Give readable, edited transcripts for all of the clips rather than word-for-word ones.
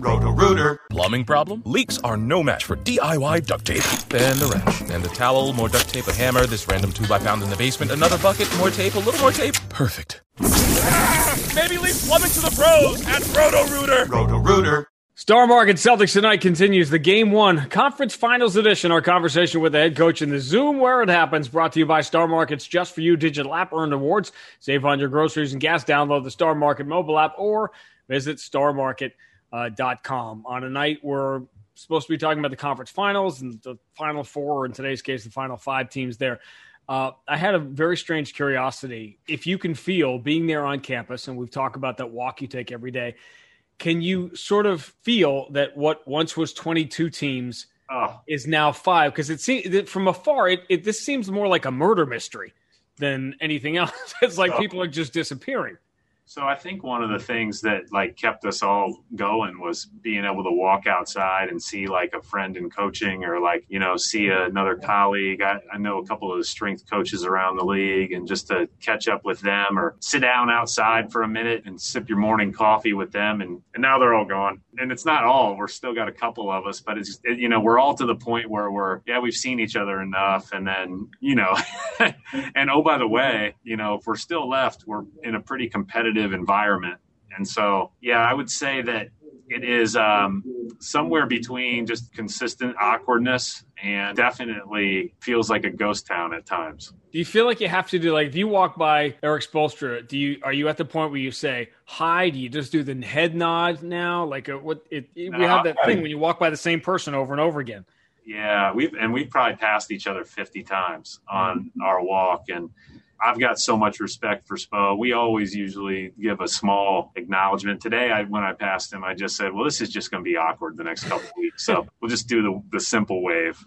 Roto-Rooter. Plumbing problem? Leaks are no match for DIY duct tape. And a wrench. And a towel, more duct tape, a hammer, this random 2 I found in the basement, another bucket, more tape, a little more tape. Perfect. Maybe leave plumbing to the pros at Roto-Rooter. Roto-Rooter. Star Market Celtics Tonight continues the Game 1 Conference Finals Edition. Our conversation with the head coach in the Zoom where it happens, brought to you by Star Market's Just For You digital app. Earn rewards. Save on your groceries and gas. Download the Star Market mobile app or visit starmarket.com. On a night we're supposed to be talking about the conference finals and the Final Four, or in today's case, the Final 5 teams there. I had a very strange curiosity. If you can feel being there on campus, and we've talked about that walk you take every day, can you sort of feel that what once was 22 teams is now 5? Because it seems from afar, this seems more like a murder mystery than anything else. It's like people are just disappearing. So I think one of the things that kept us all going was being able to walk outside and see a friend in coaching, or see another colleague. I know a couple of the strength coaches around the league, and just to catch up with them or sit down outside for a minute and sip your morning coffee with them. And now they're all gone. And it's not all. We're still got a couple of us, but we're all to the point where we've seen each other enough. And then, and oh, by the way, if we're still left, we're in a pretty competitive environment. And so, I would say that it is somewhere between just consistent awkwardness and definitely feels like a ghost town at times. Do you feel like you have to do, if you walk by Eric Spoelstra, are you at the point where you say hi? Do you just do the head nod now? We have that thing when you walk by the same person over and over again. Yeah, we've probably passed each other 50 times on our walk, and I've got so much respect for Spo. We always usually give a small acknowledgement. Today, when I passed him, I just said, well, this is just going to be awkward the next couple of weeks. So we'll just do the simple wave.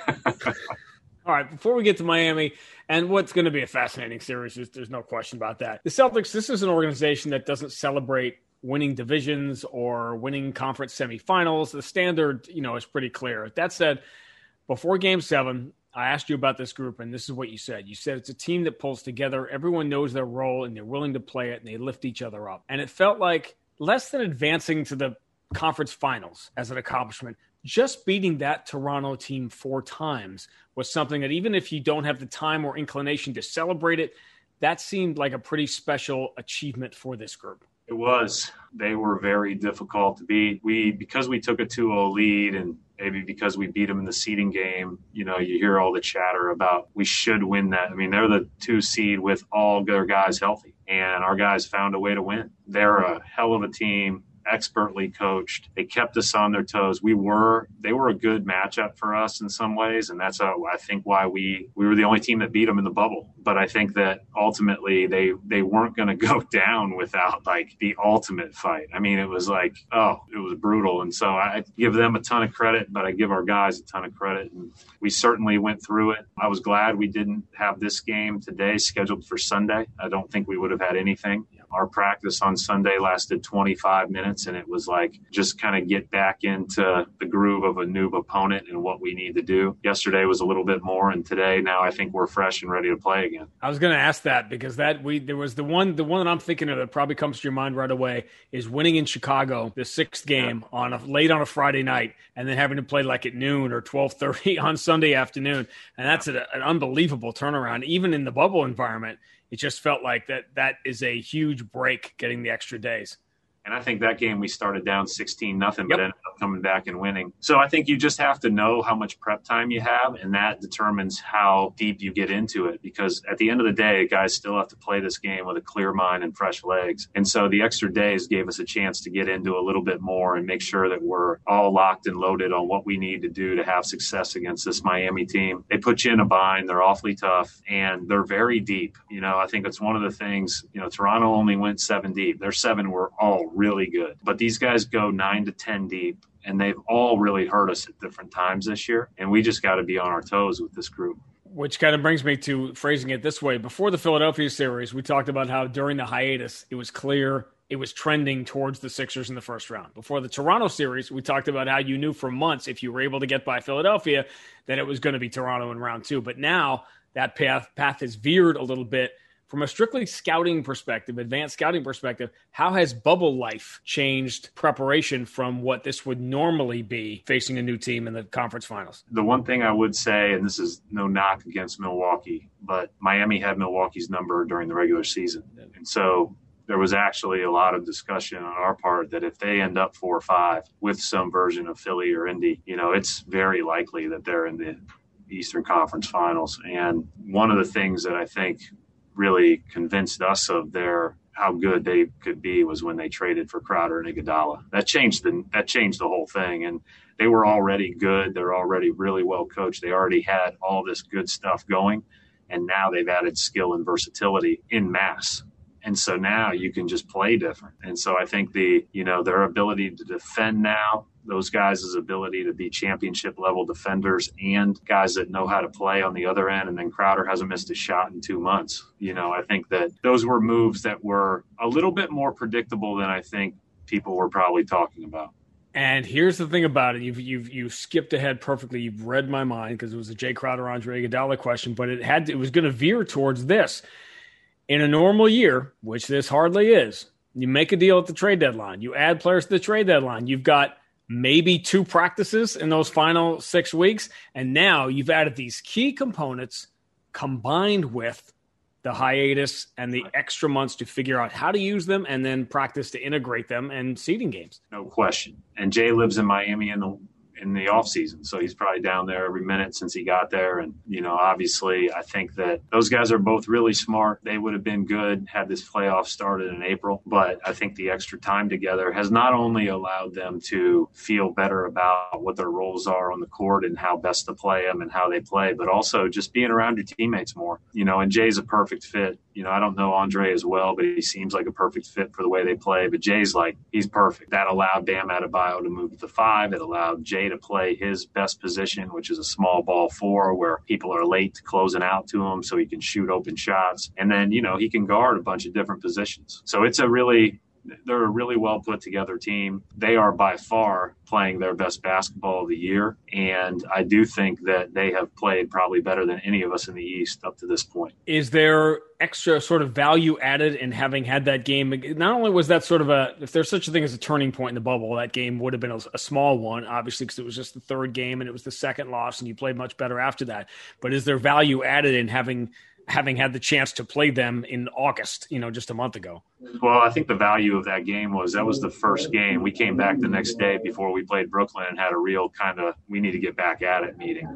All right, before we get to Miami, and what's going to be a fascinating series, there's no question about that. The Celtics, this is an organization that doesn't celebrate winning divisions or winning conference semifinals. The standard, is pretty clear. That said, before Game 7, I asked you about this group, and this is what you said. You said it's a team that pulls together. Everyone knows their role, and they're willing to play it, and they lift each other up. And it felt like less than advancing to the conference finals as an accomplishment, just beating that Toronto team 4 times was something that, even if you don't have the time or inclination to celebrate it, that seemed like a pretty special achievement for this group. It was. They were very difficult to beat. Because we took a 2-0 lead, and maybe because we beat them in the seeding game, you hear all the chatter about we should win that. I mean, they're the 2 seed with all their guys healthy, and our guys found a way to win. They're a hell of a team, expertly coached. They kept us on their toes. They were a good matchup for us in some ways, and that's I think why we were the only team that beat them in the bubble. But I think that ultimately they weren't going to go down without the ultimate fight. I mean, it was it was brutal. And so I give them a ton of credit, but I give our guys a ton of credit, and we certainly went through it. I was glad we didn't have this game today scheduled for Sunday. I don't think we would have had anything. Our practice on Sunday lasted 25 minutes, and it was just kind of get back into the groove of a new opponent and what we need to do. Yesterday was a little bit more, and today, now I think we're fresh and ready to play again. I was going to ask that, because there was the one that I'm thinking of that probably comes to your mind right away is winning in Chicago, the 6th game late on a Friday night, and then having to play at noon or 12:30 on Sunday afternoon. And that's an unbelievable turnaround. Even in the bubble environment, it just felt like that is a huge break, getting the extra days. And I think that game we started down 16-0, but ended up coming back and winning. So I think you just have to know how much prep time you have, and that determines how deep you get into it. Because at the end of the day, guys still have to play this game with a clear mind and fresh legs. And so the extra days gave us a chance to get into a little bit more and make sure that we're all locked and loaded on what we need to do to have success against this Miami team. They put you in a bind. They're awfully tough, and they're very deep. I think it's one of the things, Toronto only went 7 deep. Their 7 were all really good. But these guys go 9 to 10 deep, and they've all really hurt us at different times this year. And we just got to be on our toes with this group. Which kind of brings me to phrasing it this way. Before the Philadelphia series, we talked about how during the hiatus, it was clear it was trending towards the Sixers in the first round. Before the Toronto series, we talked about how you knew for months, if you were able to get by Philadelphia, that it was going to be Toronto in round 2. But now that path has veered a little bit From a strictly scouting perspective, advanced scouting perspective, how has bubble life changed preparation from what this would normally be facing a new team in the conference finals? The one thing I would say, and this is no knock against Milwaukee, but Miami had Milwaukee's number during the regular season. And so there was actually a lot of discussion on our part that if they end up 4 or 5 with some version of Philly or Indy, it's very likely that they're in the Eastern Conference Finals. And one of the things that I think really convinced us of how good they could be was when they traded for Crowder and Iguodala. That changed the whole thing. And they were already good. They're already really well coached. They already had all this good stuff going. And now they've added skill and versatility in mass. And so now you can just play different. And so I think their ability to defend now, those guys' ability to be championship level defenders and guys that know how to play on the other end. And then Crowder hasn't missed a shot in 2 months. I think that those were moves that were a little bit more predictable than I think people were probably talking about. And here's the thing about it. You've skipped ahead perfectly. You've read my mind because it was a Jay Crowder, Andre Iguodala question, but it was going to veer towards this. In a normal year, which this hardly is, you make a deal at the trade deadline. You add players to the trade deadline. You've got maybe 2 practices in those final 6 weeks, and now you've added these key components combined with the hiatus and the extra months to figure out how to use them and then practice to integrate them and seeding games. No question. And Jay lives in Miami in the off season. So he's probably down there every minute since he got there. And, obviously I think that those guys are both really smart. They would have been good had this playoff started in April, but I think the extra time together has not only allowed them to feel better about what their roles are on the court and how best to play them and how they play, but also just being around your teammates more, and Jay's a perfect fit. I don't know Andre as well, but he seems like a perfect fit for the way they play. But Jay's he's perfect. That allowed Bam Adebayo to move to the 5. It allowed Jay to play his best position, which is a small ball 4, where people are late closing out to him so he can shoot open shots. And then, he can guard a bunch of different positions. So they're a really well put together team. They are by far playing their best basketball of the year. And I do think that they have played probably better than any of us in the East up to this point. Is there extra sort of value added in having had that game? Not only was that sort of if there's such a thing as a turning point in the bubble, that game would have been a small one, obviously, because it was just the 3rd game and it was the 2nd loss and you played much better after that. But is there value added in having had the chance to play them in August, just a month ago? Well, I think the value of that game was the first game. We came back the next day before we played Brooklyn and had a real kind of we need to get back at it meeting.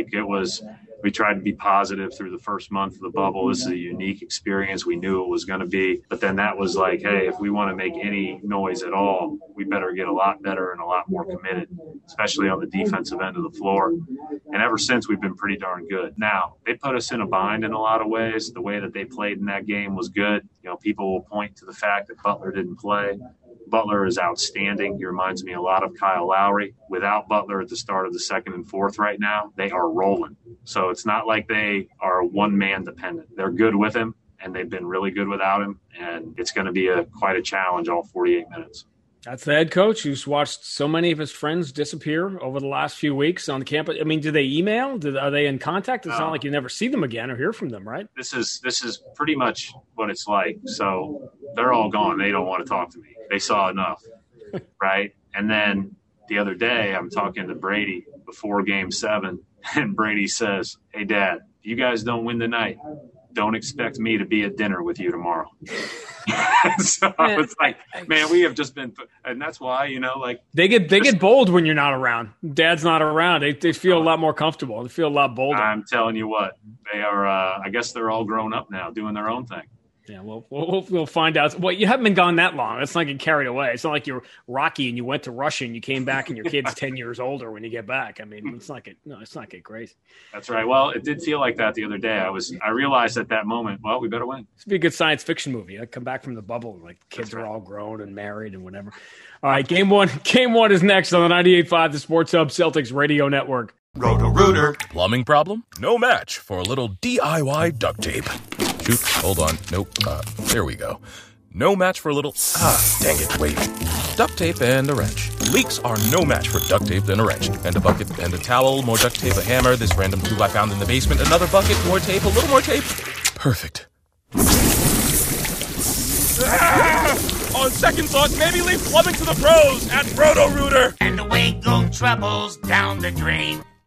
We tried to be positive through the first month of the bubble. This is a unique experience. We knew it was going to be. But then that was hey, if we want to make any noise at all, we better get a lot better and a lot more committed, especially on the defensive end of the floor. And ever since, we've been pretty darn good. Now, they put us in a bind in a lot of ways. The way that they played in that game was good. People will point to the fact that Butler didn't play. Butler is outstanding. He reminds me a lot of Kyle Lowry. Without Butler at the start of the 2nd and 4th right now, they are rolling. So it's not like they are one-man dependent. They're good with him, and they've been really good without him. And it's going to be quite a challenge all 48 minutes. That's the head coach who's watched so many of his friends disappear over the last few weeks on the campus. I mean, do they email? Are they in contact? It's not like you never see them again or hear from them, right? This is pretty much what it's like. So they're all gone. They don't want to talk to me. They saw enough, right? And then the other day, I'm talking to Brady before Game 7, and Brady says, "Hey, Dad, if you guys don't win tonight, don't expect me to be at dinner with you tomorrow." So it's man, we have just been, and that's why, they get bold when you're not around. Dad's not around. They feel a lot more comfortable. They feel a lot bolder. I'm telling you what, they are. I guess they're all grown up now, doing their own thing. Yeah, well, we'll find out. Well, you haven't been gone that long. It's not getting carried away. It's not like you're Rocky and you went to Russia and you came back and your kid's 10 years older when you get back. I mean, it's not get crazy. That's right. Well, it did feel like that the other day. I realized at that moment, well, we better win. This would be a good science fiction movie. I come back from the bubble, kids are all grown and married and whatever. All right, game one is next on the 98.5 The Sports Hub Celtics Radio Network. Roto-Rooter. Plumbing problem? No match for a little DIY duct tape. Shoot, hold on. Nope. There we go. No match for a little... dang it, wait. Duct tape and a wrench. Leaks are no match for duct tape and a wrench. And a bucket and a towel, more duct tape, a hammer, this random tool I found in the basement, another bucket, more tape, a little more tape. Perfect. On second thought, maybe leave plumbing to the pros at Roto-Rooter. And away go troubles down the drain.